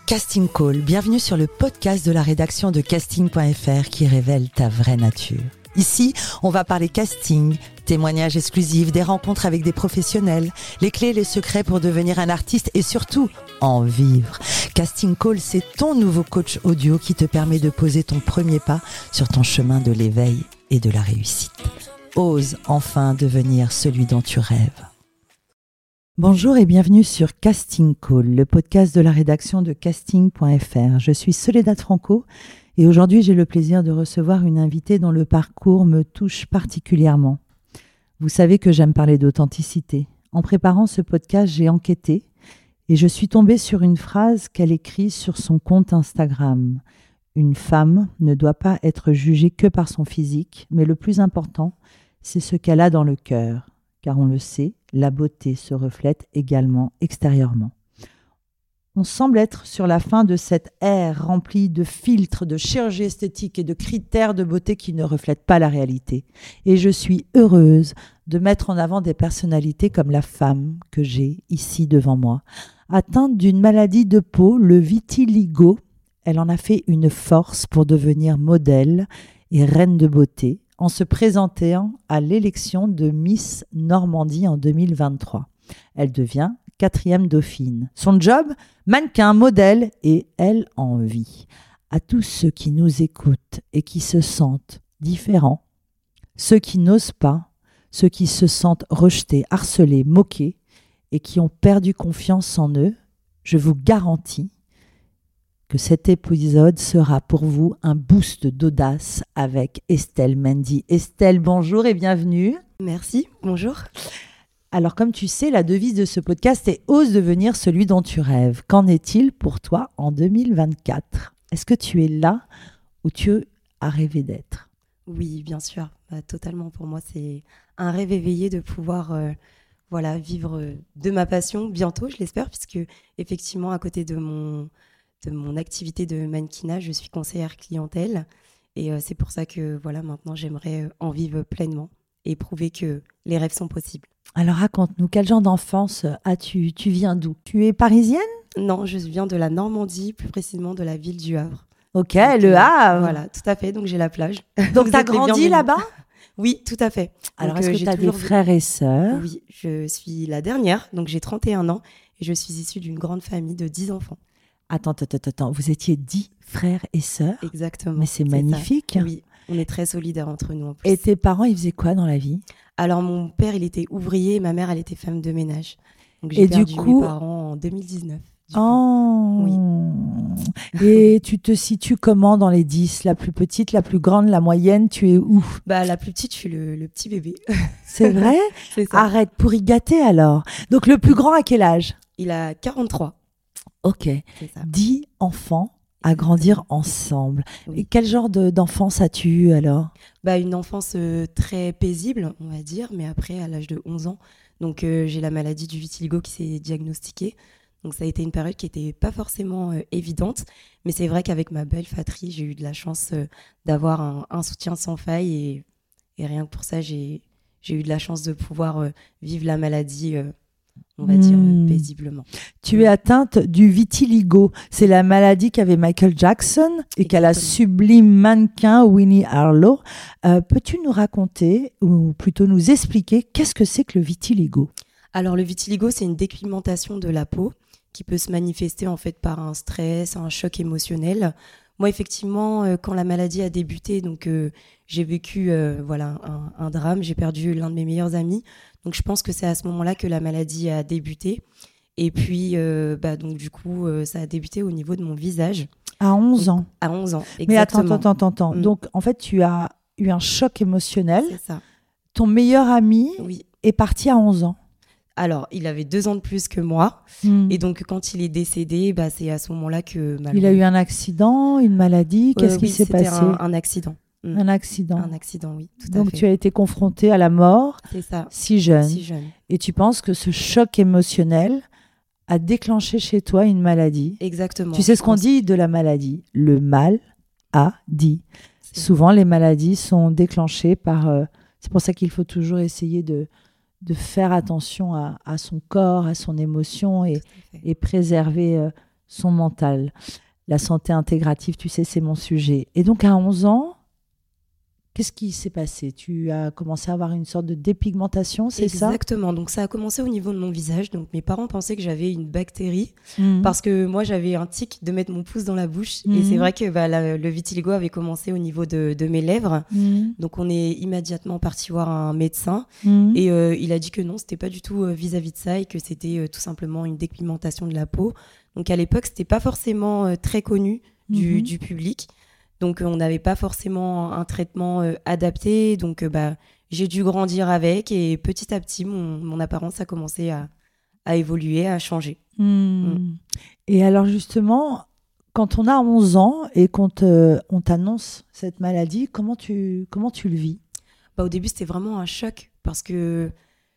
Casting Call, bienvenue sur le podcast de la rédaction de casting.fr qui révèle ta vraie nature. Ici, on va parler casting, témoignages exclusifs, des rencontres avec des professionnels, les clés et les secrets pour devenir un artiste et surtout, en vivre. Casting Call, c'est ton nouveau coach audio qui te permet de poser ton premier pas sur ton chemin de l'éveil et de la réussite. Ose enfin devenir celui dont tu rêves. Bonjour et bienvenue sur Casting Call, le podcast de la rédaction de casting.fr. Je suis Soledad Franco et aujourd'hui j'ai le plaisir de recevoir une invitée dont le parcours me touche particulièrement. Vous savez que j'aime parler d'authenticité. En préparant ce podcast, j'ai enquêté et je suis tombée sur une phrase qu'elle écrit sur son compte Instagram. Une femme ne doit pas être jugée que par son physique, mais le plus important, c'est ce qu'elle a dans le cœur. Car on le sait, la beauté se reflète également extérieurement. On semble être sur la fin de cette ère remplie de filtres, de chirurgie esthétique et de critères de beauté qui ne reflètent pas la réalité. Et je suis heureuse de mettre en avant des personnalités comme la femme que j'ai ici devant moi. Atteinte d'une maladie de peau, le vitiligo, elle en a fait une force pour devenir modèle et reine de beauté, en se présentant à l'élection de Miss Normandie en 2023. Elle devient 4e dauphine. Son job, mannequin, modèle et elle en vit. À tous ceux qui nous écoutent et qui se sentent différents, ceux qui n'osent pas, ceux qui se sentent rejetés, harcelés, moqués et qui ont perdu confiance en eux, je vous garantis que cet épisode sera pour vous un boost d'audace avec Estelle Mendy. Estelle, bonjour et bienvenue. Merci, bonjour. Alors, comme tu sais, la devise de ce podcast est « Ose devenir celui dont tu rêves ». Qu'en est-il pour toi en 2024 ? Est-ce que tu es là où tu as rêvé d'être ? Oui, bien sûr, totalement. Pour moi, c'est un rêve éveillé de pouvoir vivre de ma passion bientôt, je l'espère, puisque effectivement, à côté de mon activité de mannequinat, je suis conseillère clientèle et c'est pour ça que maintenant j'aimerais en vivre pleinement et prouver que les rêves sont possibles. Alors raconte-nous, quel genre d'enfance as-tu ? Tu viens d'où ? Tu es parisienne ? Non, je viens de la Normandie, plus précisément de la ville du Havre. Ok, donc, le Havre. Voilà, tout à fait, donc j'ai la plage. Donc tu as grandi là-bas ? Oui, tout à fait. Alors est-ce que tu as des frères et sœurs ? Oui, je suis la dernière, donc j'ai 31 ans et je suis issue d'une grande famille de 10 enfants. Attends, vous étiez 10 frères et sœurs ? Exactement. Mais c'est magnifique. Ça. Oui, on est très solidaires entre nous en plus. Et tes parents, ils faisaient quoi dans la vie ? Alors mon père, il était ouvrier et ma mère, elle était femme de ménage. Donc j'ai perdu mes parents en 2019. Oh oui. Et tu te situes comment dans les 10 ? La plus petite, la plus grande, la moyenne, tu es où ? La plus petite, je suis le petit bébé. C'est vrai ? C'est ça. Arrête, pour y gâter alors. Donc le plus grand à quel âge ? Il a 43. Ok, 10 enfants à grandir ensemble. Oui. Et quel genre d'enfance as-tu eu alors ? Une enfance très paisible, on va dire, mais après, à l'âge de 11 ans, donc j'ai la maladie du vitiligo qui s'est diagnostiquée. Donc ça a été une période qui n'était pas forcément évidente, mais c'est vrai qu'avec ma belle fratrie, j'ai eu de la chance d'avoir un soutien sans faille et rien que pour ça, j'ai eu de la chance de pouvoir vivre la maladie on va dire paisiblement. Tu es atteinte du vitiligo. C'est la maladie qu'avait Michael Jackson et qu'a la sublime mannequin Winnie Harlow. Peux-tu nous raconter, ou plutôt nous expliquer, qu'est-ce que c'est que le vitiligo ? Alors le vitiligo, c'est une dépigmentation de la peau qui peut se manifester en fait par un stress, un choc émotionnel. Moi, effectivement, quand la maladie a débuté, donc j'ai vécu un drame. J'ai perdu l'un de mes meilleurs amis. Donc, je pense que c'est à ce moment-là que la maladie a débuté. Et puis, donc du coup, ça a débuté au niveau de mon visage. À 11 ans. À 11 ans, exactement. Mais attends. Donc, en fait, tu as eu un choc émotionnel. C'est ça. Ton meilleur ami est parti à 11 ans. Alors, il avait 2 ans de plus que moi. Et donc, quand il est décédé, c'est à ce moment-là que... Il a eu un accident, une maladie. Qu'est-ce qui s'est passé ? Un accident. Un accident. Un accident, oui, tout à fait. Donc, tu as été confrontée à la mort. C'est ça. Si jeune. Et tu penses que ce choc émotionnel a déclenché chez toi une maladie. Exactement. Tu sais ce qu'on dit de la maladie ? Le mal a dit. Souvent, les maladies sont déclenchées par... c'est pour ça qu'il faut toujours essayer de faire attention à son corps, à son émotion et préserver son mental. La santé intégrative, tu sais, c'est mon sujet. Et donc, à 11 ans, qu'est-ce qui s'est passé? Tu as commencé à avoir une sorte de dépigmentation, c'est ça? Exactement. Donc ça a commencé au niveau de mon visage. Donc mes parents pensaient que j'avais une bactérie Mhm. parce que moi j'avais un tic de mettre mon pouce dans la bouche. Et Mhm. c'est vrai que le vitiligo avait commencé au niveau de mes lèvres. Mhm. Donc on est immédiatement parti voir un médecin Mhm. et il a dit que non, c'était pas du tout vis-à-vis de ça et que c'était tout simplement une dépigmentation de la peau. Donc à l'époque, c'était pas forcément très connu Mhm. du public. Donc on n'avait pas forcément un traitement adapté. Donc j'ai dû grandir avec et petit à petit, mon apparence a commencé à évoluer, à changer. Mhm. Et alors justement, quand on a 11 ans et qu'on on t'annonce cette maladie, comment tu le vis? Au début, c'était vraiment un choc parce que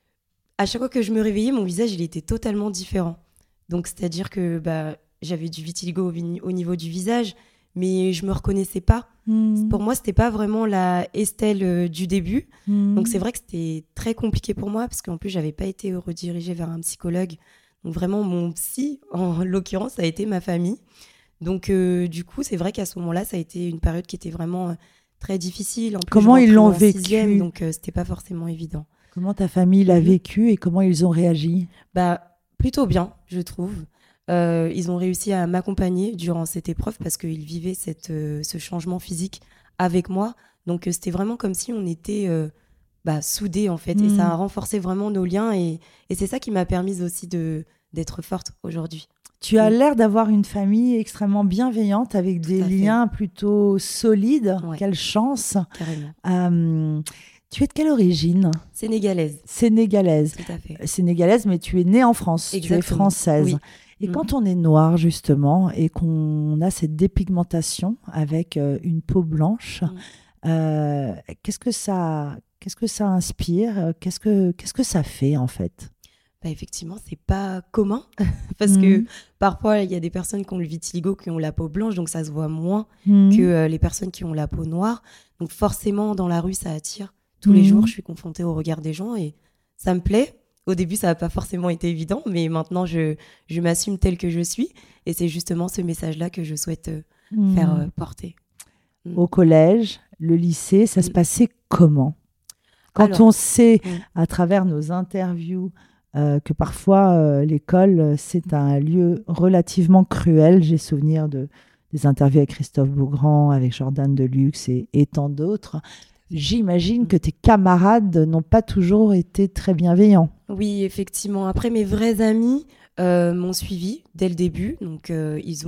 à chaque fois que je me réveillais, mon visage, il était totalement différent. Donc c'est-à-dire que j'avais du vitiligo au niveau du visage, mais je me reconnaissais pas. Mhm. Pour moi, c'était pas vraiment la Estelle du début. Mhm. Donc c'est vrai que c'était très compliqué pour moi parce qu'en plus, j'avais pas été redirigée vers un psychologue. Donc vraiment, mon psy, en l'occurrence, ça a été ma famille. Donc du coup, c'est vrai qu'à ce moment-là, ça a été une période qui était vraiment très difficile. En plus, Comment je ils rentrais l'ont en vécu? sixième, donc c'était pas forcément évident. Comment ta famille l'a Mhm. vécu et comment ils ont réagi? Plutôt bien, je trouve. Ils ont réussi à m'accompagner durant cette épreuve parce qu'ils vivaient ce changement physique avec moi. Donc c'était vraiment comme si on était soudés en fait. Et ça a renforcé vraiment nos liens et c'est ça qui m'a permis aussi d'être forte aujourd'hui. Tu as l'air d'avoir une famille extrêmement bienveillante avec des à fait. liens plutôt solides. Ouais. Quelle chance! Carrément. Tu es de quelle origine? Sénégalaise. Sénégalaise. Tout à fait. Sénégalaise, mais tu es née en France. Exactement. Tu es française. Oui. Et quand on est noir, justement, et qu'on a cette dépigmentation avec une peau blanche, qu'est-ce que ça inspire? Qu'est-ce que ça fait, en fait? Effectivement, c'est pas commun parce que parfois, il y a des personnes qui ont le vitiligo, qui ont la peau blanche, donc ça se voit moins que les personnes qui ont la peau noire. Donc forcément, dans la rue, ça attire. Tous les jours, je suis confrontée au regard des gens et ça me plaît. Au début, ça n'a pas forcément été évident, mais maintenant, je m'assume telle que je suis. Et c'est justement ce message-là que je souhaite faire porter. Au collège, le lycée, ça se passait comment? Quand on sait, à travers nos interviews, que parfois l'école, c'est un lieu relativement cruel. J'ai souvenir des interviews avec Christophe Beaugrand, avec Jordan Deluxe et tant d'autres. J'imagine que tes camarades n'ont pas toujours été très bienveillants. Oui, effectivement. Après, mes vrais amis m'ont suivi dès le début. Donc, ils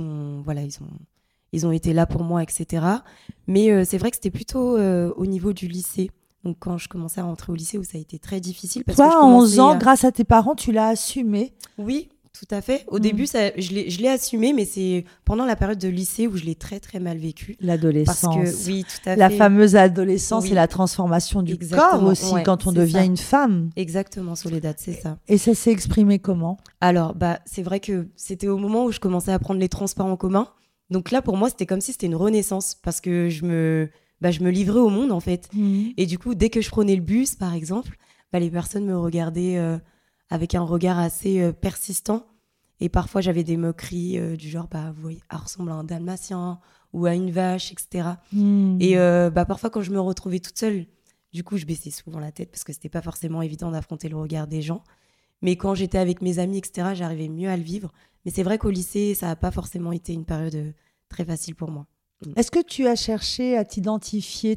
ont été là pour moi, etc. Mais c'est vrai que c'était plutôt au niveau du lycée. Donc, quand je commençais à rentrer au lycée, où ça a été très difficile. Parce Toi, que à 11 ans, grâce à tes parents, tu l'as assumé? Oui, tout à fait. Au début, je l'ai assumé, mais c'est pendant la période de lycée où je l'ai très, très mal vécu. L'adolescence. Parce que, oui, tout à fait. La fameuse adolescence et la transformation du corps aussi, quand on devient une femme. Exactement, Soledad, c'est ça. Et ça s'est exprimé comment? Alors, c'est vrai que c'était au moment où je commençais à prendre les transports en commun. Donc là, pour moi, c'était comme si c'était une renaissance parce que je me livrais au monde, en fait. Et du coup, dès que je prenais le bus, par exemple, les personnes me regardaient avec un regard assez persistant. Et parfois, j'avais des moqueries du genre, vous voyez, elle ressemble à un dalmatien ou à une vache, etc. Et parfois, quand je me retrouvais toute seule, du coup, je baissais souvent la tête parce que c'était pas forcément évident d'affronter le regard des gens. Mais quand j'étais avec mes amis, etc., j'arrivais mieux à le vivre. Mais c'est vrai qu'au lycée, ça n'a pas forcément été une période très facile pour moi. Est-ce que tu as cherché à t'identifier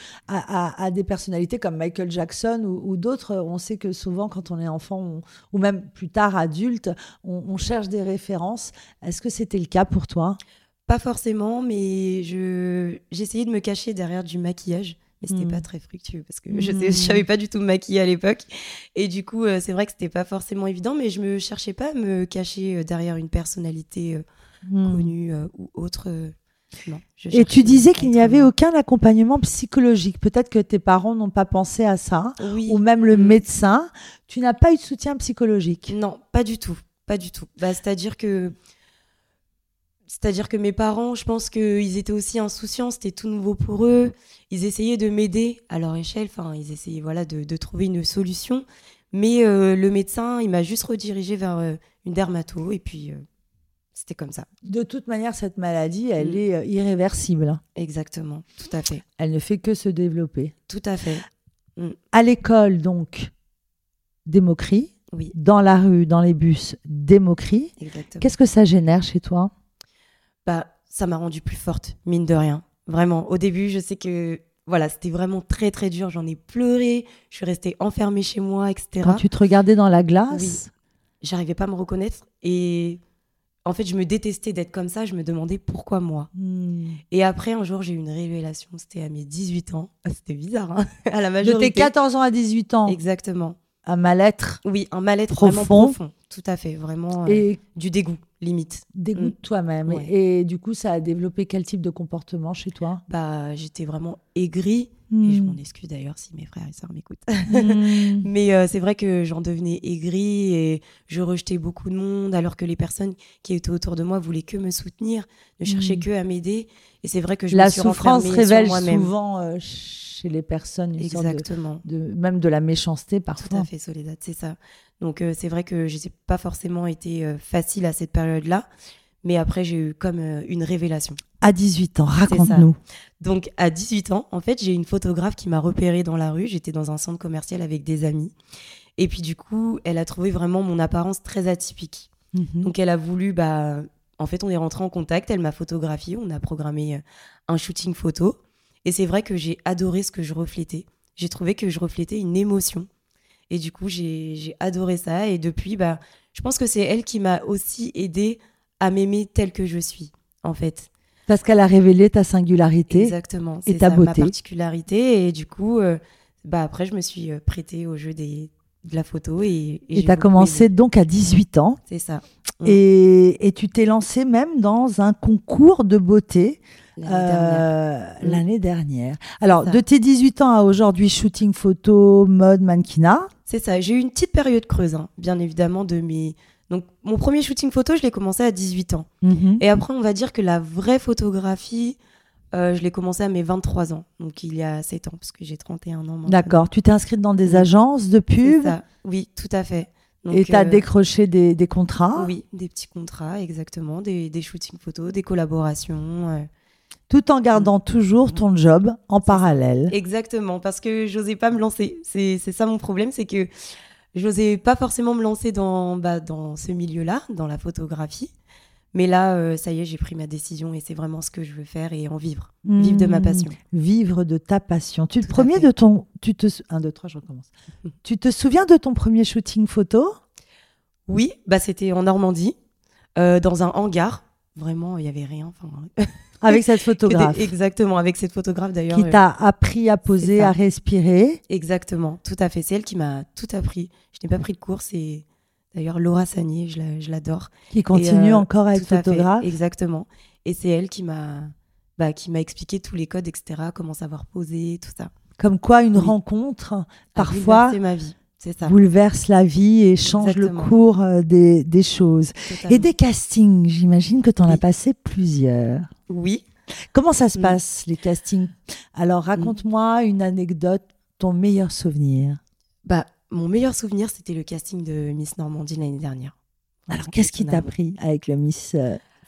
à des personnalités comme Michael Jackson ou d'autres? On sait que souvent, quand on est enfant ou même plus tard adulte, on cherche des références. Est-ce que c'était le cas pour toi? Pas forcément, mais j'essayais de me cacher derrière du maquillage. Mais c'était pas très fructueux parce que je savais pas du tout me maquiller à l'époque. Et du coup, c'est vrai que c'était pas forcément évident, mais je me cherchais pas à me cacher derrière une personnalité connue ou autre. Non, et tu disais qu'il n'y avait aucun accompagnement psychologique. Peut-être que tes parents n'ont pas pensé à ça, ou même le médecin. Tu n'as pas eu de soutien psychologique? Non, pas du tout. Pas du tout. C'est-à-dire que mes parents, je pense qu'ils étaient aussi insouciants, c'était tout nouveau pour eux. Ils essayaient de m'aider à leur échelle, ils essayaient de trouver une solution. Mais le médecin, il m'a juste redirigée vers une dermato et puis C'était comme ça. De toute manière, cette maladie, elle est irréversible. Exactement, tout à fait. Elle ne fait que se développer. Tout à fait. À l'école, donc, des moqueries. Oui. Dans la rue, dans les bus, des moqueries. Exactement. Qu'est-ce que ça génère chez toi ? Ça m'a rendue plus forte, mine de rien. Vraiment, au début, je sais que voilà, c'était vraiment très, très dur. J'en ai pleuré, je suis restée enfermée chez moi, etc. Quand tu te regardais dans la glace ? Oui. J'arrivais pas à me reconnaître. Et en fait, je me détestais d'être comme ça. Je me demandais pourquoi moi. Et après, un jour, j'ai eu une révélation. C'était à mes 18 ans. C'était bizarre, hein, à la majorité. De tes 14 ans à 18 ans ? Exactement. Un mal-être. Oui, un mal-être profond. Vraiment profond. Tout à fait, vraiment du dégoût, limite. Dégoût de toi-même. Ouais. Et du coup, ça a développé quel type de comportement chez toi ? J'étais vraiment aigrie. Et je m'en excuse d'ailleurs si mes frères et sœurs m'écoutent. Mais c'est vrai que j'en devenais aigrie et je rejetais beaucoup de monde alors que les personnes qui étaient autour de moi voulaient que me soutenir, ne cherchaient que à m'aider. Et c'est vrai que je me suis renfermée sur moi-même. La souffrance révèle souvent chez les personnes une Exactement. sorte même de la méchanceté parfois. Tout à fait, Soledad, c'est ça. Donc c'est vrai que je n'ai pas forcément été facile à cette période-là. Mais après, j'ai eu comme une révélation. À 18 ans, raconte-nous. Donc, à 18 ans, en fait, j'ai une photographe qui m'a repérée dans la rue. J'étais dans un centre commercial avec des amis. Et puis, du coup, elle a trouvé vraiment mon apparence très atypique. Donc, elle a voulu... en fait, on est rentré en contact. Elle m'a photographiée. On a programmé un shooting photo. Et c'est vrai que j'ai adoré ce que je reflétais. J'ai trouvé que je reflétais une émotion. Et du coup, j'ai adoré ça. Et depuis, je pense que c'est elle qui m'a aussi aidée à m'aimer telle que je suis, en fait. Parce qu'elle a révélé ta singularité. Exactement. Et ta beauté. Ma particularité. Et du coup, après, je me suis prêtée au jeu de la photo. Et tu as commencé donc à 18 ans. C'est ça. Et tu t'es lancée même dans un concours de beauté l'année dernière. Alors, de tes 18 ans à aujourd'hui, shooting photo, mode, mannequinat. C'est ça. J'ai eu une petite période creuse, bien évidemment, de mes... Donc, mon premier shooting photo, je l'ai commencé à 18 ans. Et après, on va dire que la vraie photographie, je l'ai commencé à mes 23 ans. Donc, il y a 7 ans, parce que j'ai 31 ans maintenant. D'accord. Tu t'es inscrite dans des agences de pub ? C'est ça. Oui, tout à fait. Donc, et tu as décroché des contrats ? Oui, des petits contrats, exactement. Des shootings photos, des collaborations. Tout en gardant toujours ton job en parallèle. Exactement, parce que j'osais pas me lancer. C'est ça mon problème, c'est que j'osais pas forcément me lancer dans ce milieu-là, dans la photographie. Mais là, ça y est, j'ai pris ma décision et c'est vraiment ce que je veux faire et en vivre. Vivre de ma passion. Vivre de ta passion. Tu te souviens de ton premier shooting photo ? Oui, c'était en Normandie, dans un hangar. Vraiment, il n'y avait rien. Avec cette photographe. Exactement, avec cette photographe d'ailleurs. Qui t'a appris à poser, à respirer. Exactement, tout à fait. C'est elle qui m'a tout appris. Je n'ai pas pris de cours, c'est d'ailleurs Laura Sagnier, je l'adore. Qui continue encore à être photographe. Exactement. Et c'est elle qui m'a expliqué tous les codes, etc., comment savoir poser, tout ça. Comme quoi une rencontre, parfois, ma vie. C'est ça. Bouleverse la vie et change le cours des choses. Totalement. Et des castings, j'imagine que tu en as passé plusieurs. Oui. Comment ça se passe, les castings ? Alors, raconte-moi une anecdote, ton meilleur souvenir. Mon meilleur souvenir, c'était le casting de Miss Normandie l'année dernière. Alors, qu'est-ce qui t'a pris avec le Miss France ?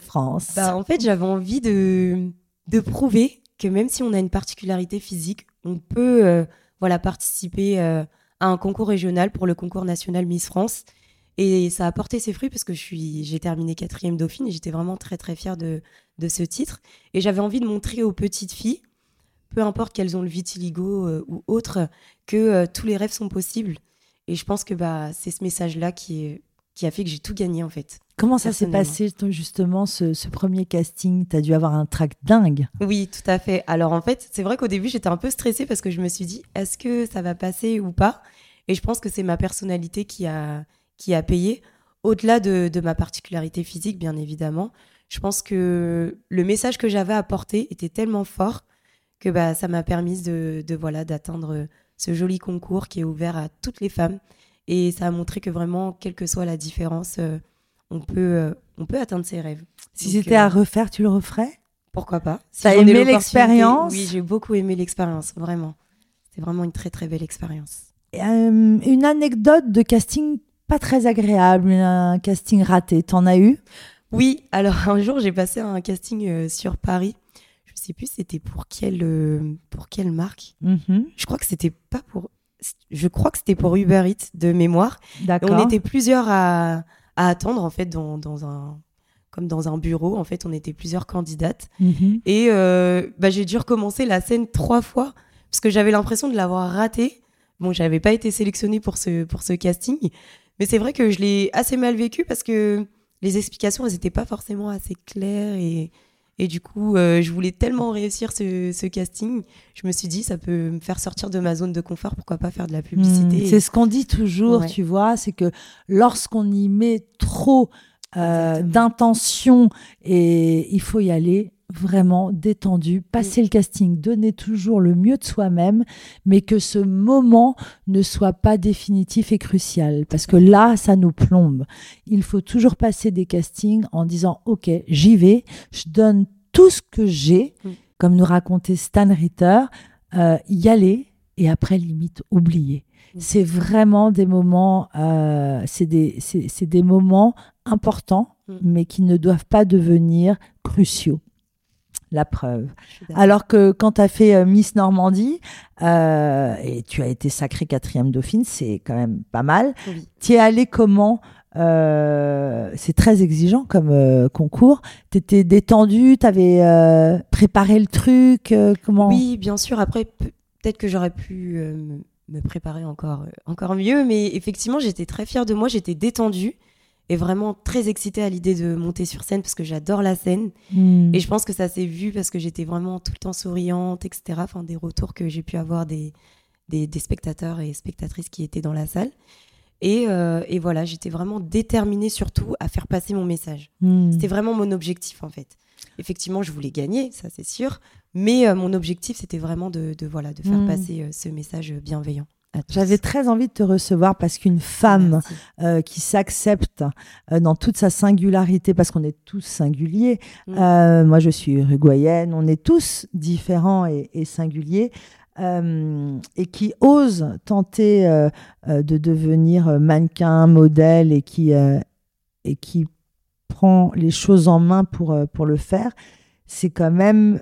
En fait, j'avais envie de prouver que même si on a une particularité physique, on peut participer à un concours régional pour le concours national Miss France. Et ça a porté ses fruits parce que j'ai terminé 4e Dauphine et j'étais vraiment très très fière de ce titre. Et j'avais envie de montrer aux petites filles, peu importe qu'elles ont le vitiligo ou autre, que tous les rêves sont possibles. Et je pense que c'est ce message-là qui a fait que j'ai tout gagné en fait. Comment ça s'est passé justement ce premier casting ? Tu as dû avoir un trac dingue. Oui, tout à fait. Alors en fait, c'est vrai qu'au début, j'étais un peu stressée parce que je me suis dit, est-ce que ça va passer ou pas ? Et je pense que c'est ma personnalité qui a payé. Au-delà de ma particularité physique, bien évidemment, je pense que le message que j'avais à porter était tellement fort que ça m'a permis d'atteindre ce joli concours qui est ouvert à toutes les femmes. Et ça a montré que vraiment, quelle que soit la différence, on peut atteindre ses rêves. Si c'était à refaire, tu le referais ? Pourquoi pas ? T'as aimé l'expérience ? Oui, j'ai beaucoup aimé l'expérience, vraiment. C'était vraiment une très, très belle expérience. Une anecdote de casting pas très agréable, un casting raté, t'en as eu ? Oui, alors un jour, j'ai passé un casting sur Paris. Je sais plus c'était pour quelle marque. Je crois que c'était pas pour... Je crois que c'était pour Uber Eats de mémoire. Et on D'accord. était plusieurs à attendre, en fait, comme dans un bureau. En fait, on était plusieurs candidates. Mhm. Et j'ai dû recommencer la scène 3 fois parce que j'avais l'impression de l'avoir raté. Bon, j'avais pas été sélectionnée pour ce casting. Mais c'est vrai que je l'ai assez mal vécu parce que les explications, elles étaient pas forcément assez claires. Et du coup, je voulais tellement réussir ce casting. Je me suis dit, ça peut me faire sortir de ma zone de confort. Pourquoi pas faire de la publicité C'est ce qu'on dit toujours, Ouais. tu vois, c'est que lorsqu'on y met trop Exactement. d'intention, et il faut y aller vraiment détendu, passer le casting, donner toujours le mieux de soi-même, mais que ce moment ne soit pas définitif et crucial, parce que là, ça nous plombe. Il faut toujours passer des castings en disant, ok, j'y vais, je donne tout ce que j'ai, comme nous racontait Stan Ritter, y aller, et après, limite, oublier. C'est vraiment des moments, c'est des moments importants, mais qui ne doivent pas devenir cruciaux. La preuve. Alors que quand tu as fait Miss Normandie, et tu as été sacrée 4e dauphine, c'est quand même pas mal. Oui. Tu es allée comment c'est très exigeant comme concours. Tu étais détendue, tu avais préparé le truc, comment? Oui, bien sûr. Après, peut-être que j'aurais pu me préparer encore mieux, mais effectivement, j'étais très fière de moi, j'étais détendue et vraiment très excitée à l'idée de monter sur scène parce que j'adore la scène. Et je pense que ça s'est vu parce que j'étais vraiment tout le temps souriante, etc. Enfin, des retours que j'ai pu avoir des spectateurs et spectatrices qui étaient dans la salle. Et voilà, j'étais vraiment déterminée surtout à faire passer mon message. C'était vraiment mon objectif en fait. Effectivement, je voulais gagner, ça c'est sûr, mais mon objectif c'était vraiment de faire passer ce message bienveillant à tous. J'avais très envie de te recevoir parce qu'une femme qui s'accepte dans toute sa singularité, parce qu'on est tous singuliers, moi je suis uruguayenne, on est tous différents et singuliers, et qui ose tenter de devenir mannequin, modèle, et qui prend les choses en main pour le faire, c'est quand même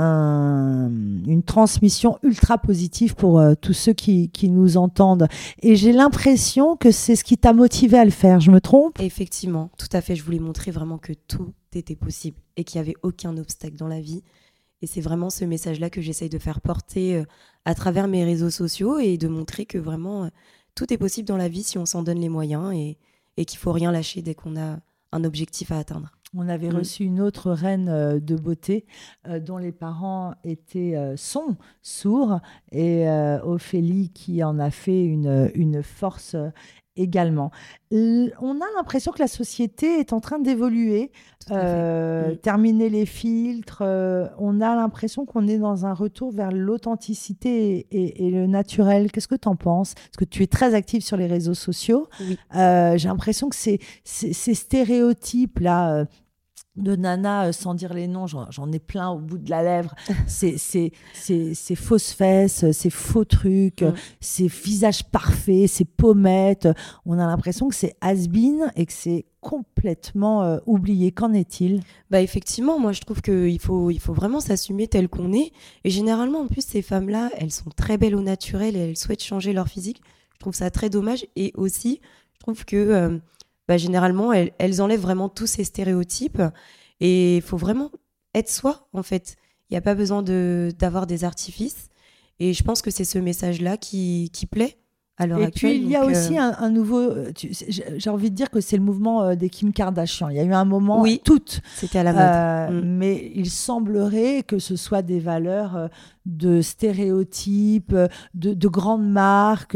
une transmission ultra positive pour tous ceux qui nous entendent. Et j'ai l'impression que c'est ce qui t'a motivé à le faire. Je me trompe? Effectivement, tout à fait. Je voulais montrer vraiment que tout était possible et qu'il n'y avait aucun obstacle dans la vie. Et c'est vraiment ce message-là que j'essaye de faire porter à travers mes réseaux sociaux et de montrer que vraiment tout est possible dans la vie si on s'en donne les moyens et qu'il ne faut rien lâcher dès qu'on a un objectif à atteindre. On avait reçu une autre reine de beauté dont les parents sont sourds, et Ophélie qui en a fait une force également. On a l'impression que la société est en train d'évoluer, terminer les filtres. On a l'impression qu'on est dans un retour vers l'authenticité et le naturel. Qu'est-ce que tu en penses? Parce que tu es très active sur les réseaux sociaux. Oui. J'ai l'impression que ces stéréotypes-là de nana, sans dire les noms, j'en ai plein au bout de la lèvre, ces fausses fesses, ces faux trucs, ces visages parfaits, ces pommettes, on a l'impression que c'est has-been et que c'est complètement oublié. Qu'en est-il? Effectivement, moi je trouve qu'il faut vraiment s'assumer tel qu'on est, et généralement en plus ces femmes-là, elles sont très belles au naturel et elles souhaitent changer leur physique. Je trouve ça très dommage, et aussi je trouve que généralement, elles enlèvent vraiment tous ces stéréotypes et il faut vraiment être soi, en fait. Il n'y a pas besoin d'avoir des artifices, et je pense que c'est ce message-là qui plaît à l'heure actuelle. Et puis, il y a aussi un nouveau... j'ai envie de dire que c'est le mouvement des Kim Kardashian. Il y a eu un moment, c'était à la mode. Mais il semblerait que ce soit des valeurs de stéréotypes, de grandes marques,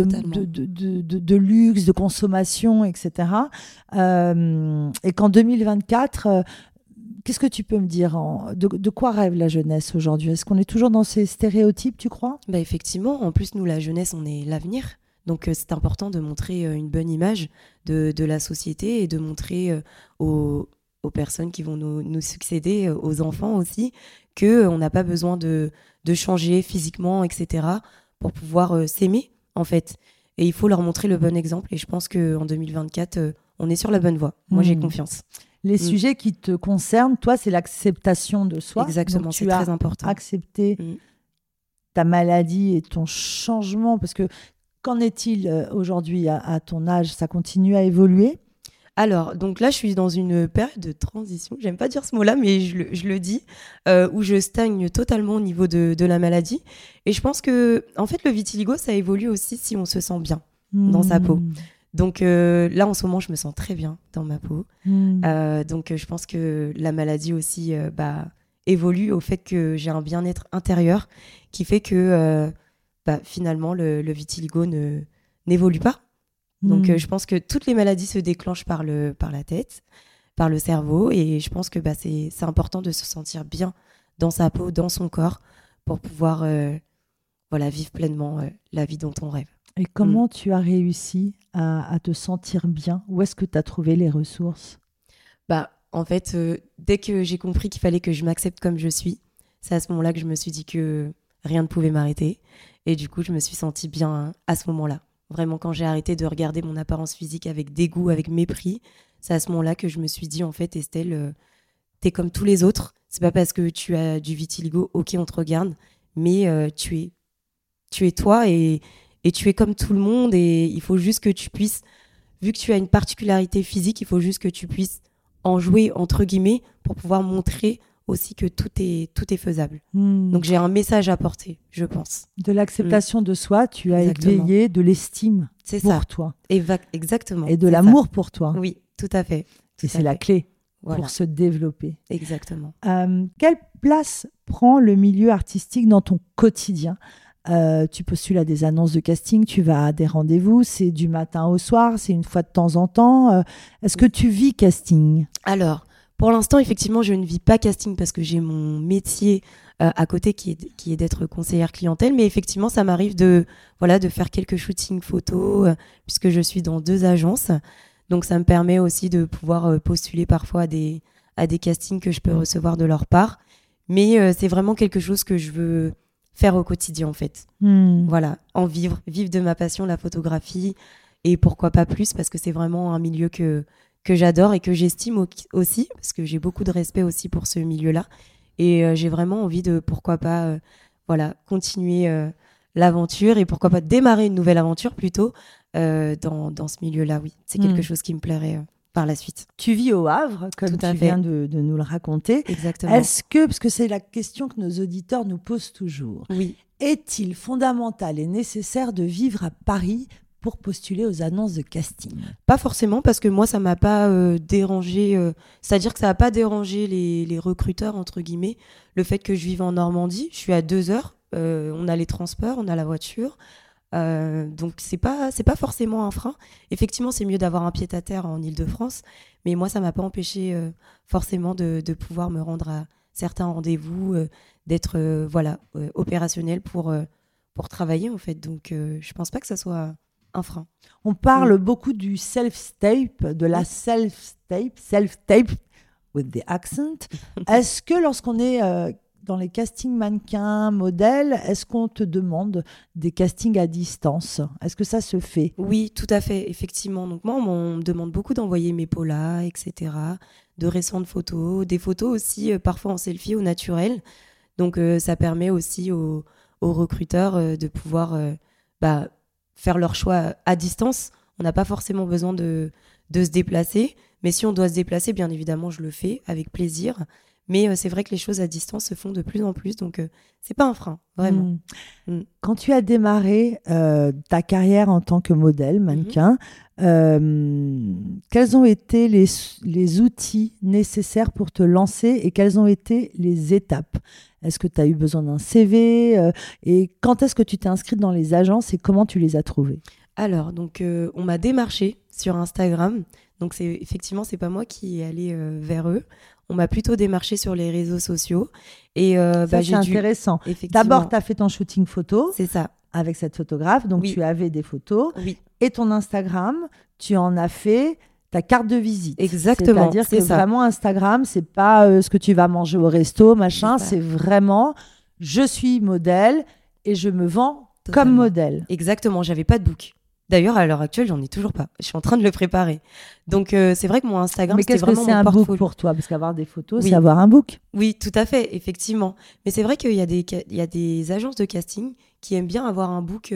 de luxe, de consommation, etc. Et qu'en 2024... qu'est-ce que tu peux me dire de quoi rêve la jeunesse aujourd'hui? Est-ce qu'on est toujours dans ces stéréotypes, tu crois? Effectivement, en plus, nous, la jeunesse, on est l'avenir. Donc, c'est important de montrer une bonne image de la société et de montrer aux personnes qui vont nous succéder, aux enfants aussi, qu'on n'a pas besoin de changer physiquement, etc., pour pouvoir s'aimer, en fait. Et il faut leur montrer le bon exemple. Et je pense qu'en 2024, on est sur la bonne voie. Moi, j'ai confiance. Les sujets qui te concernent, toi, c'est l'acceptation de soi. Exactement, donc, c'est très important. Accepter ta maladie et ton changement, parce que qu'en est-il aujourd'hui à ton âge? Ça continue à évoluer? Alors, donc là, je suis dans une période de transition. J'aime pas dire ce mot-là, mais je le dis, où je stagne totalement au niveau de la maladie. Et je pense que, en fait, le vitiligo, ça évolue aussi si on se sent bien dans sa peau. Donc là, en ce moment, je me sens très bien dans ma peau. Donc, je pense que la maladie aussi évolue au fait que j'ai un bien-être intérieur qui fait que finalement, le vitiligo n'évolue pas. Donc, je pense que toutes les maladies se déclenchent par la tête, par le cerveau. Et je pense que c'est important de se sentir bien dans sa peau, dans son corps, pour pouvoir vivre pleinement la vie dont on rêve. Et comment tu as réussi à te sentir bien? Où est-ce que tu as trouvé les ressources? En fait, dès que j'ai compris qu'il fallait que je m'accepte comme je suis, c'est à ce moment-là que je me suis dit que rien ne pouvait m'arrêter. Et du coup, je me suis sentie bien à ce moment-là. Vraiment, quand j'ai arrêté de regarder mon apparence physique avec dégoût, avec mépris, c'est à ce moment-là que je me suis dit, en fait, Estelle, t'es comme tous les autres. C'est pas parce que tu as du vitiligo, ok, on te regarde, mais tu es toi et tu es comme tout le monde. Et il faut juste que tu puisses, vu que tu as une particularité physique, il faut juste que tu puisses en jouer, entre guillemets, pour pouvoir montrer aussi que tout est faisable. Donc j'ai un message à porter, je pense. De l'acceptation de soi, tu as Exactement. éveillé de l'estime pour ça. toi. Exactement. Et de l'amour pour toi. Oui, tout à fait. Et c'est la clé pour se développer. Exactement. Quelle place prend le milieu artistique dans ton quotidien? Tu postules à des annonces de casting, tu vas à des rendez-vous, c'est du matin au soir, c'est une fois de temps en temps. Est-ce que tu vis casting? Alors, pour l'instant, effectivement, je ne vis pas casting parce que j'ai mon métier à côté qui est d'être conseillère clientèle. Mais effectivement, ça m'arrive de faire quelques shootings photos puisque je suis dans 2 agences. Donc, ça me permet aussi de pouvoir postuler parfois à des castings que je peux recevoir de leur part. Mais c'est vraiment quelque chose que je veux faire au quotidien, en fait. Voilà, en vivre de ma passion, la photographie. Et pourquoi pas plus, parce que c'est vraiment un milieu que j'adore et que j'estime aussi, parce que j'ai beaucoup de respect aussi pour ce milieu-là. Et j'ai vraiment envie de, pourquoi pas, continuer l'aventure et pourquoi pas démarrer une nouvelle aventure plutôt dans ce milieu-là, oui. C'est quelque chose qui me plairait par la suite. Tu vis au Havre, comme tu viens de nous le raconter. Exactement. Est-ce que, parce que c'est la question que nos auditeurs nous posent toujours, oui. Est-il fondamental et nécessaire de vivre à Paris pour postuler aux annonces de casting? Pas forcément, parce que moi, ça m'a pas dérangé. C'est-à-dire que ça n'a pas dérangé les recruteurs, entre guillemets, le fait que je vive en Normandie. Je suis à 2 heures. On a les transports, on a la voiture. Donc, c'est pas forcément un frein. Effectivement, c'est mieux d'avoir un pied-à-terre en Île-de-France. Mais moi, ça m'a pas empêché forcément de pouvoir me rendre à certains rendez-vous, d'être opérationnel pour travailler, en fait. Donc, je pense pas que ça soit un frein. On parle beaucoup du self-tape, de la self-tape with the accent. Est-ce que lorsqu'on est dans les castings mannequins, modèles, est-ce qu'on te demande des castings à distance? Est-ce que ça se fait? Oui, tout à fait, effectivement. Donc moi, on me demande beaucoup d'envoyer mes pollas, etc., de récentes photos, des photos aussi parfois en selfie au naturel. Donc ça permet aussi aux recruteurs de pouvoir faire leur choix à distance. On n'a pas forcément besoin de se déplacer. Mais si on doit se déplacer, bien évidemment, je le fais avec plaisir. Mais c'est vrai que les choses à distance se font de plus en plus. Donc, c'est pas un frein, vraiment. Quand tu as démarré ta carrière en tant que modèle, mannequin, quels ont été les outils nécessaires pour te lancer et quelles ont été les étapes? Est-ce que tu as eu besoin d'un CV et quand est-ce que tu t'es inscrite dans les agences et comment tu les as trouvées? Alors, donc, on m'a démarché sur Instagram. Donc, effectivement, c'est pas moi qui est allée vers eux. On m'a plutôt démarché sur les réseaux sociaux. Et, ça, c'est intéressant. D'abord, tu as fait ton shooting photo. C'est ça. Avec cette photographe. Donc, tu avais des photos. Oui. Et ton Instagram, tu en as fait ta carte de visite. Exactement. C'est-à-dire que vraiment, Instagram, c'est pas ce que tu vas manger au resto, machin. C'est vraiment, je suis modèle et je me vends comme modèle. Exactement. J'avais pas de book. D'ailleurs, à l'heure actuelle, j'en ai toujours pas. Je suis en train de le préparer. Donc, c'est vrai que mon Instagram, Mais c'était qu'est-ce que vraiment c'est mon un book portfolio. pour toi? Parce qu'avoir des photos, Oui. c'est avoir un book. Oui, tout à fait, effectivement. Mais c'est vrai qu'il y a il y a des agences de casting qui aiment bien avoir un book.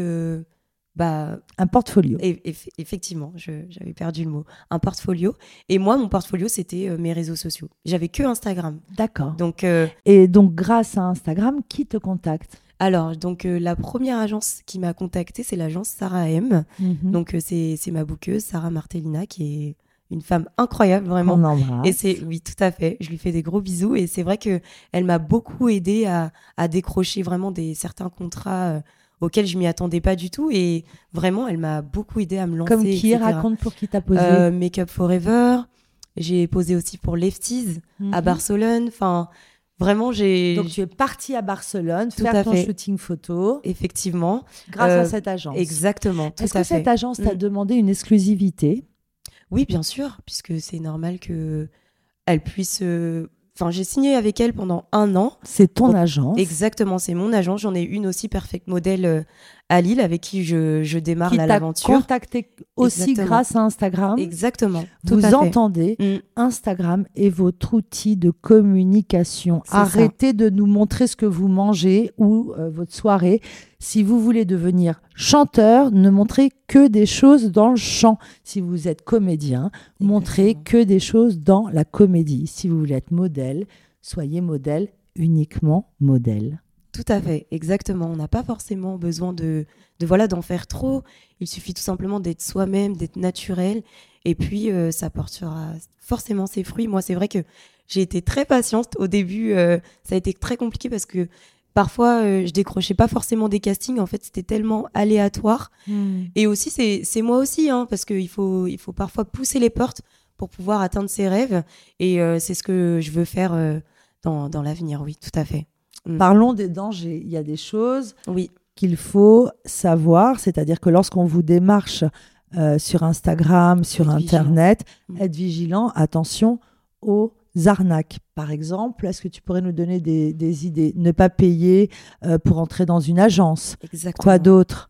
Un portfolio. Effectivement, j'avais perdu le mot. Un portfolio. Et moi, mon portfolio, c'était mes réseaux sociaux. J'avais que Instagram. D'accord. Donc, Et donc, grâce à Instagram, qui te contacte? alors, la première agence qui m'a contactée, c'est l'agence Sarah M. Donc, c'est ma bookeuse, Sarah Martellina, qui est une femme incroyable, vraiment. On embrasse. Oui, tout à fait. Je lui fais des gros bisous. Et c'est vrai qu'elle m'a beaucoup aidée à décrocher vraiment certains contrats auxquels je m'y attendais pas du tout. Et vraiment, elle m'a beaucoup aidée à me lancer. Comme qui? etc. Raconte pour qui t'as posé. Make Up Forever. J'ai posé aussi pour Lefties à Barcelone. Enfin, vraiment, Donc, tu es partie à Barcelone Tout faire à ton fait. shooting photo Effectivement. grâce à cette agence. Exactement. Tout Est-ce à que fait. cette agence t'a demandé une exclusivité? Oui, bien sûr, puisque c'est normal que elle puisse. Enfin, j'ai signé avec elle pendant 1 an. C'est ton agence. Exactement, c'est mon agence. J'en ai une aussi, Perfect Model, à Lille, avec qui je démarre Qui t'a l'aventure. contacté aussi Exactement. grâce à Instagram. Exactement. Tout Vous à fait. entendez, Instagram est votre outil de communication. C'est ça. Arrêtez de nous montrer ce que vous mangez ou votre soirée. Si vous voulez devenir chanteur, ne montrez que des choses dans le chant. Si vous êtes comédien, montrez Exactement. que des choses dans la comédie. Si vous voulez être modèle, soyez modèle, uniquement modèle. Tout à fait, exactement. On n'a pas forcément besoin d'en faire trop. Il suffit tout simplement d'être soi-même, d'être naturel. Et puis, ça portera forcément ses fruits. Moi, c'est vrai que j'ai été très patiente. Au début, ça a été très compliqué parce que parfois, je décrochais pas forcément des castings. En fait, c'était tellement aléatoire. Et aussi, c'est moi aussi, hein, parce qu'il faut parfois pousser les portes pour pouvoir atteindre ses rêves. Et c'est ce que je veux faire dans l'avenir, oui, tout à fait. Parlons des dangers. Il y a des choses Oui. qu'il faut savoir, c'est-à-dire que lorsqu'on vous démarche sur Instagram, sur Être Internet, vigilant. être vigilant, attention aux arnaques. Par exemple, est-ce que tu pourrais nous donner des idées? Ne pas payer pour entrer dans une agence. Exactement. Quoi d'autre?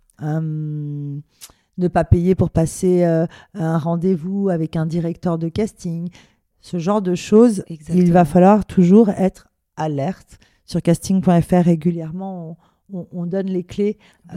Ne pas payer pour passer un rendez-vous avec un directeur de casting. Ce genre de choses, Exactement. il va falloir toujours être alerte. Sur casting.fr, régulièrement, on donne les clés.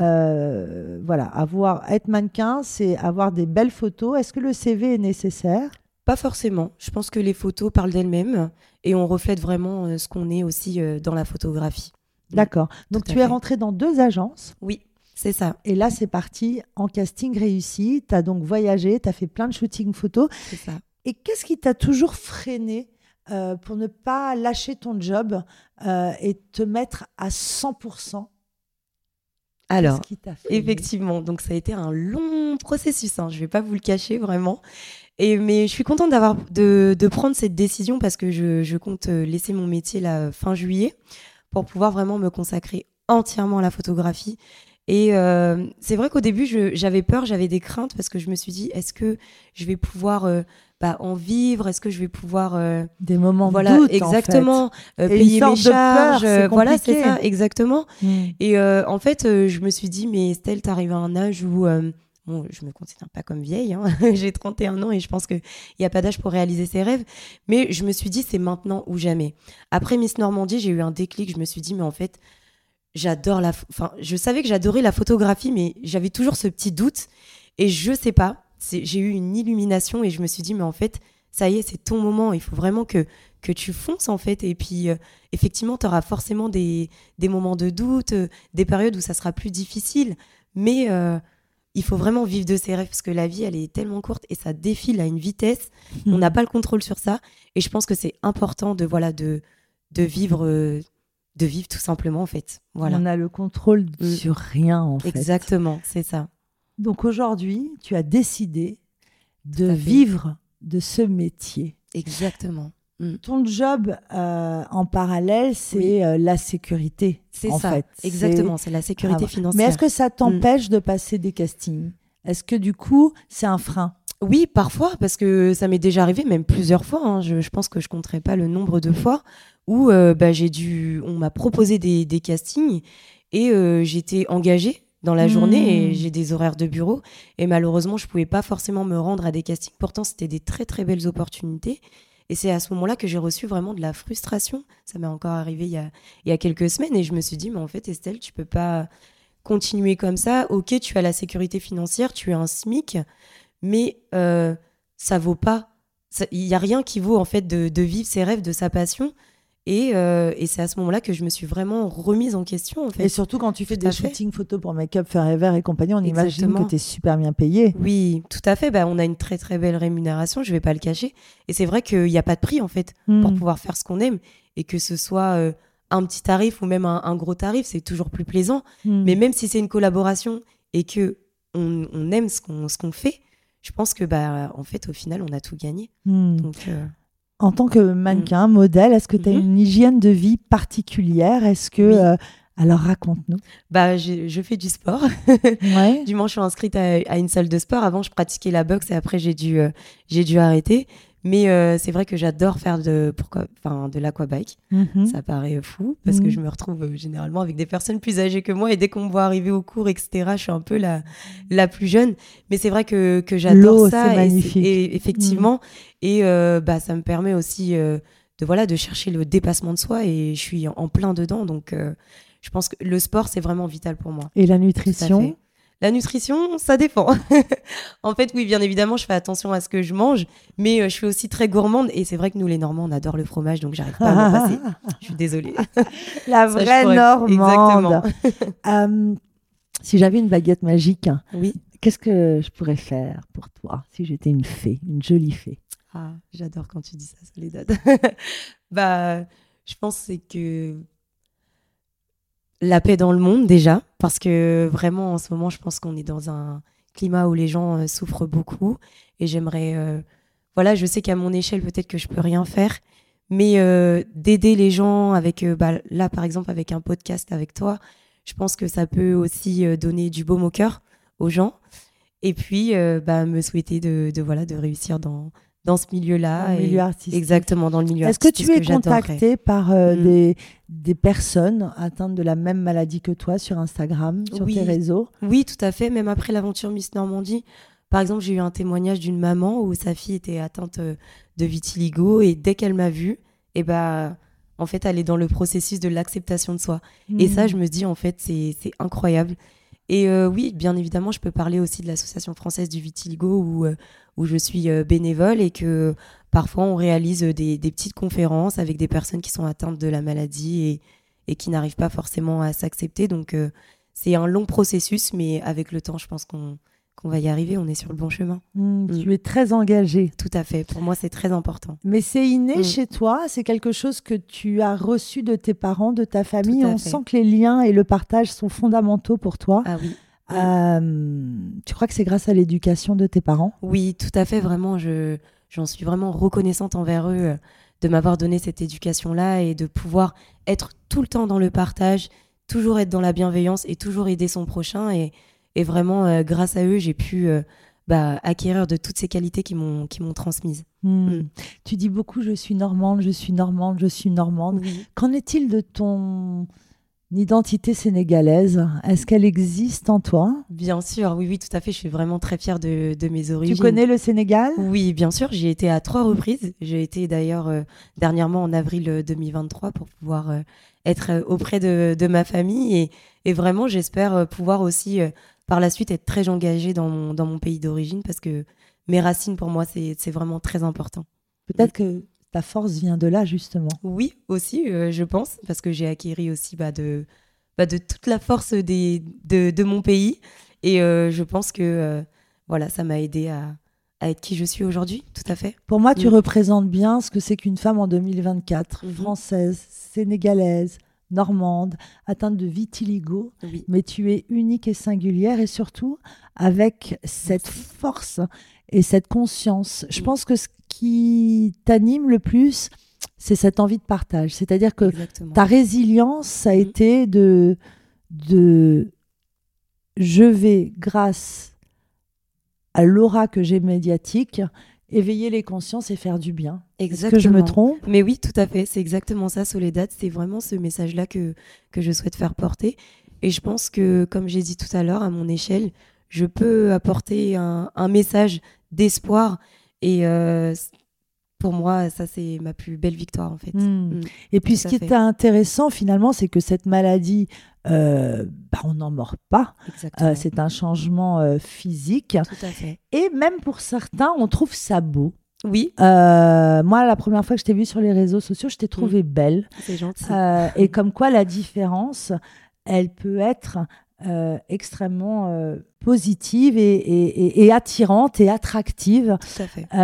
Voilà, être mannequin, c'est avoir des belles photos. Est-ce que le CV est nécessaire? Pas forcément. Je pense que les photos parlent d'elles-mêmes et on reflète vraiment ce qu'on est aussi dans la photographie. D'accord. Donc, Tout à tu es fait. rentrée dans 2 agences. Oui, c'est ça. Et là, c'est parti en casting réussi. Tu as donc voyagé, tu as fait plein de shootings photos. C'est ça. Et qu'est-ce qui t'a toujours freiné pour ne pas lâcher ton job et te mettre à 100%? Alors, Qu'est-ce qui t'a fait effectivement, donc ça a été un long processus, hein, je ne vais pas vous le cacher vraiment. Mais je suis contente de prendre cette décision parce que je compte laisser mon métier là, fin juillet pour pouvoir vraiment me consacrer entièrement à la photographie. Et c'est vrai qu'au début, j'avais peur, j'avais des craintes parce que je me suis dit, est-ce que je vais pouvoir en vivre? Est-ce que je vais pouvoir des moments voilà, de doute, exactement, en fait. payer mes de peur, charges, c'est voilà, compliqué. c'est ça, exactement. Mm. Et en fait, je me suis dit, mais Estelle, t'arrives à un âge où, bon, je me considère pas comme vieille, hein. J'ai 31 ans et je pense qu'il n'y a pas d'âge pour réaliser ses rêves. Mais je me suis dit, c'est maintenant ou jamais. Après Miss Normandie, j'ai eu un déclic. Je me suis dit, mais en fait, je savais que j'adorais la photographie, mais j'avais toujours ce petit doute. Et je sais pas, j'ai eu une illumination et je me suis dit, mais en fait, ça y est, c'est ton moment. Il faut vraiment que tu fonces, en fait. Et puis, effectivement, tu auras forcément des moments de doute, des périodes où ça sera plus difficile. Mais il faut vraiment vivre de ses rêves parce que la vie, elle est tellement courte et ça défile à une vitesse. On n'a pas le contrôle sur ça. Et je pense que c'est important de vivre... de vivre tout simplement, en fait. Voilà. On a le contrôle sur rien, en fait. Exactement, c'est ça. Donc aujourd'hui, tu as décidé de vivre de ce métier. Exactement. Ton job en parallèle, c'est la sécurité. C'est en ça, fait. exactement. C'est la sécurité financière. Mais est-ce que ça t'empêche de passer des castings? Est-ce que du coup, c'est un frein? Oui, parfois, parce que ça m'est déjà arrivé, même plusieurs fois. Hein. Je pense que je compterai pas le nombre de fois où on m'a proposé des castings et j'étais engagée dans la journée et j'ai des horaires de bureau. Et malheureusement, je pouvais pas forcément me rendre à des castings. Pourtant, c'était des très, très belles opportunités. Et c'est à ce moment-là que j'ai reçu vraiment de la frustration. Ça m'est encore arrivé il y a quelques semaines. Et je me suis dit, mais en fait, Estelle, tu peux pas continuer comme ça. Ok, tu as la sécurité financière, tu as un SMIC, mais ça vaut pas. Il y a rien qui vaut en fait de vivre ses rêves, de sa passion. Et c'est à ce moment-là que je me suis vraiment remise en question. En fait. Et surtout quand tu fais des Tout à fait. shootings photos pour Make Up Forever et compagnie, on imagine Exactement. que tu es super bien payé. Oui, tout à fait. On a une très très belle rémunération, je vais pas le cacher. Et c'est vrai qu'il n'y a pas de prix en fait pour pouvoir faire ce qu'on aime. Et que ce soit un petit tarif ou même un gros tarif, c'est toujours plus plaisant. Mais même si c'est une collaboration et que on aime ce qu'on fait, je pense que en fait au final on a tout gagné. Donc en tant que mannequin, modèle, est-ce que tu as une hygiène de vie particulière? Est-ce que alors raconte-nous. Je fais du sport. Ouais. Dimanche, je suis inscrite à une salle de sport. Avant, je pratiquais la boxe et après, j'ai dû arrêter. Mais c'est vrai que j'adore faire de l'aquabike. Ça paraît fou parce que je me retrouve généralement avec des personnes plus âgées que moi et dès qu'on me voit arriver au cours, etc., je suis un peu la plus jeune. Mais c'est vrai que j'adore l'eau, ça. C'est magnifique. Et effectivement. Et ça me permet aussi de chercher le dépassement de soi et je suis en plein dedans. Donc, je pense que le sport, c'est vraiment vital pour moi. Et la nutrition? La nutrition, ça dépend. En fait, oui, bien évidemment, je fais attention à ce que je mange, mais je suis aussi très gourmande. Et c'est vrai que nous, les Normands, on adore le fromage, donc j'arrive pas à m'en passer. Je suis désolée. La vraie Normande. Exactement. Si j'avais une baguette magique, oui. Qu'est-ce que je pourrais faire pour toi si j'étais une fée, une jolie fée? Ah, j'adore quand tu dis ça, Soledad. Je pense que c'est que la paix dans le monde déjà, parce que vraiment en ce moment je pense qu'on est dans un climat où les gens souffrent beaucoup et j'aimerais, je sais qu'à mon échelle peut-être que je peux rien faire, mais d'aider les gens avec, là par exemple avec un podcast avec toi, je pense que ça peut aussi donner du baume au cœur aux gens et puis me souhaiter de réussir dans ce milieu-là. Dans le milieu artistique. Exactement, dans le milieu artistique. Est-ce que tu es j'adorerais. contactée par des personnes atteintes de la même maladie que toi sur Instagram, sur tes réseaux? Oui, tout à fait. Même après l'aventure Miss Normandie, par exemple, j'ai eu un témoignage d'une maman où sa fille était atteinte de vitiligo et dès qu'elle m'a vue, en fait, elle est dans le processus de l'acceptation de soi. Et ça, je me dis, en fait, c'est incroyable. Et oui, bien évidemment, je peux parler aussi de l'Association française du vitiligo où je suis bénévole et que parfois on réalise des petites conférences avec des personnes qui sont atteintes de la maladie et qui n'arrivent pas forcément à s'accepter. Donc c'est un long processus, mais avec le temps, je pense qu'on va y arriver, on est sur le bon chemin. Tu es très engagée. Tout à fait, pour moi c'est très important. Mais c'est inné chez toi, c'est quelque chose que tu as reçu de tes parents, de ta famille. On sent que les liens et le partage sont fondamentaux pour toi. Ah oui. Tu crois que c'est grâce à l'éducation de tes parents? Oui, tout à fait, vraiment, j'en suis vraiment reconnaissante envers eux de m'avoir donné cette éducation-là et de pouvoir être tout le temps dans le partage, toujours être dans la bienveillance et toujours aider son prochain. Et vraiment, grâce à eux, j'ai pu acquérir de toutes ces qualités qui m'ont transmises. Tu dis beaucoup « je suis normande, je suis normande, je suis normande ». Qu'en est-il de ton identité sénégalaise? Est-ce qu'elle existe en toi? Bien sûr, oui, tout à fait. Je suis vraiment très fière de mes origines. Tu connais le Sénégal? Oui, bien sûr. J'y ai été à 3 reprises. J'ai été d'ailleurs dernièrement en avril 2023 pour pouvoir être auprès de ma famille. Et vraiment, j'espère pouvoir aussi par la suite être très engagée dans mon pays d'origine parce que mes racines, pour moi, c'est vraiment très important. Peut-être que ta force vient de là, justement. Oui, aussi, je pense, parce que j'ai acquis aussi de toute la force de mon pays. Et je pense que ça m'a aidée à être qui je suis aujourd'hui, tout à fait. Pour moi, tu représentes bien ce que c'est qu'une femme en 2024, française, sénégalaise, normande, atteinte de vitiligo, mais tu es unique et singulière et surtout avec cette force et cette conscience. Je pense que ce qui t'anime le plus, c'est cette envie de partage. C'est-à-dire que ta résilience, ça a été de je vais, grâce à l'aura que j'ai médiatique, éveiller les consciences et faire du bien. Est-ce que je me trompe? Mais oui, tout à fait. C'est exactement ça, Soledad. C'est vraiment ce message-là que je souhaite faire porter. Et je pense que, comme j'ai dit tout à l'heure, à mon échelle, je peux apporter un message d'espoir. Et pour moi, ça, c'est ma plus belle victoire, en fait. Et puis, ce qui est intéressant, finalement, c'est que cette maladie, on n'en meurt pas. C'est un changement physique. Tout à fait. Et même pour certains, on trouve ça beau. Oui. Moi, la première fois que je t'ai vue sur les réseaux sociaux, je t'ai trouvée belle. C'est gentil. Et comme quoi, la différence, elle peut être extrêmement positive et attirante et attractive. Tout à fait.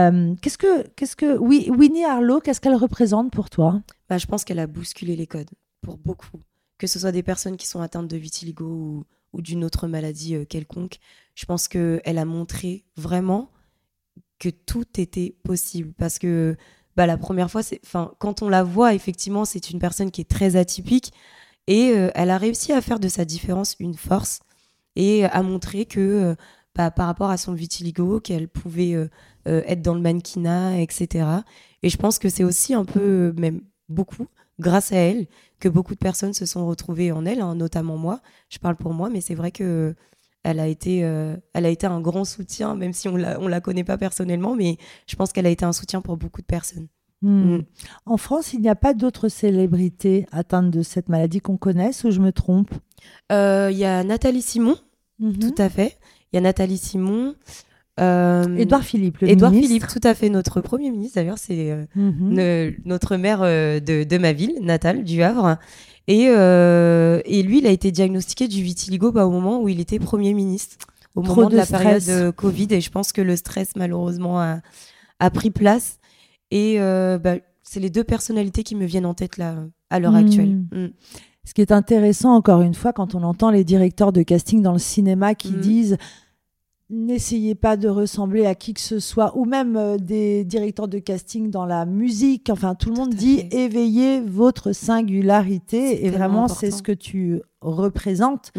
Winnie Harlow, qu'est-ce qu'elle représente pour toi? Je pense qu'elle a bousculé les codes pour beaucoup. Que ce soit des personnes qui sont atteintes de vitiligo ou d'une autre maladie quelconque. Je pense qu'elle a montré vraiment que tout était possible. Parce que la première fois, quand on la voit, effectivement, c'est une personne qui est très atypique. Et elle a réussi à faire de sa différence une force et à montrer que par rapport à son vitiligo, qu'elle pouvait être dans le mannequinat, etc. Et je pense que c'est aussi un peu, même beaucoup, grâce à elle, que beaucoup de personnes se sont retrouvées en elle, hein, notamment moi. Je parle pour moi, mais c'est vrai que elle a été un grand soutien, même si on la connaît pas personnellement, mais je pense qu'elle a été un soutien pour beaucoup de personnes. En France, il n'y a pas d'autres célébrités atteintes de cette maladie qu'on connaisse, ou je me trompe? Il y a Nathalie Simon, tout à fait. Il y a Nathalie Simon. Édouard Philippe, le Édouard ministre. Philippe, tout à fait, notre Premier ministre. D'ailleurs, c'est notre maire de ma ville natale, du Havre. Et lui, il a été diagnostiqué du vitiligo au moment où il était Premier ministre, au moment de la période Covid. Et je pense que le stress, malheureusement, a pris place. Et c'est les deux personnalités qui me viennent en tête là, à l'heure actuelle. Ce qui est intéressant, encore une fois, quand on entend les directeurs de casting dans le cinéma qui disent « N'essayez pas de ressembler à qui que ce soit », ou même des directeurs de casting dans la musique. Enfin, tout le monde dit « Éveillez votre singularité ». Et vraiment, c'est ce que tu représentes.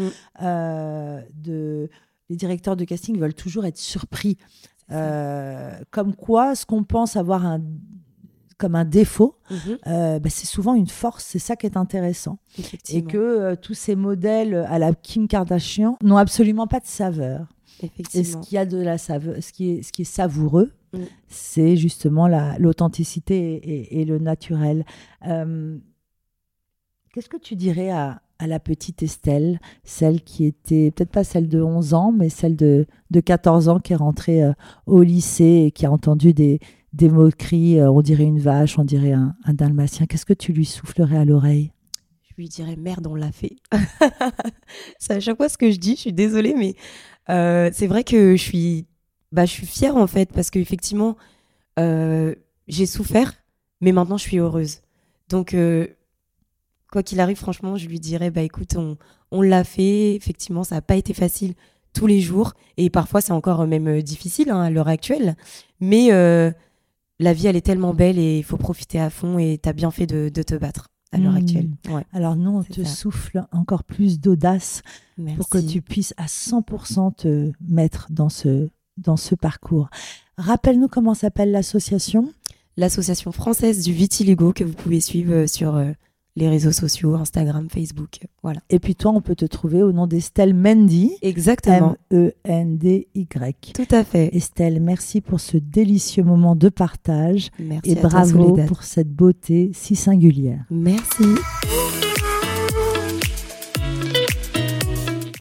Les directeurs de casting veulent toujours être surpris. Comme quoi, ce qu'on pense avoir comme un défaut, c'est souvent une force. C'est ça qui est intéressant. Et que tous ces modèles à la Kim Kardashian n'ont absolument pas de saveur. Et ce qui a de la saveur, ce qui est savoureux, c'est justement l'authenticité et le naturel. Qu'est-ce que tu dirais à la petite Estelle, celle qui était, peut-être pas celle de 11 ans, mais celle de 14 ans qui est rentrée au lycée et qui a entendu des moqueries, on dirait une vache, on dirait un dalmatien. Qu'est-ce que tu lui soufflerais à l'oreille? Je lui dirais, merde, on l'a fait. C'est à chaque fois ce que je dis, je suis désolée, mais c'est vrai que je suis fière en fait, parce qu'effectivement, j'ai souffert, mais maintenant je suis heureuse. Donc, quoi qu'il arrive, franchement, je lui dirais, écoute, on l'a fait. Effectivement, ça n'a pas été facile tous les jours. Et parfois, c'est encore même difficile à l'heure actuelle. Mais la vie, elle est tellement belle et il faut profiter à fond. Et tu as bien fait de te battre à l'heure actuelle. Ouais. Alors nous, on te souffle encore plus d'audace pour que tu puisses à 100% te mettre dans ce parcours. Rappelle-nous comment s'appelle l'association. L'Association française du vitiligo, que vous pouvez suivre sur les réseaux sociaux, Instagram, Facebook, voilà. Et puis toi, on peut te trouver au nom d'Estelle Mendy. Exactement. M-E-N-D-Y. Tout à fait. Estelle, merci pour ce délicieux moment de partage. Merci et bravo pour cette beauté si singulière. Merci.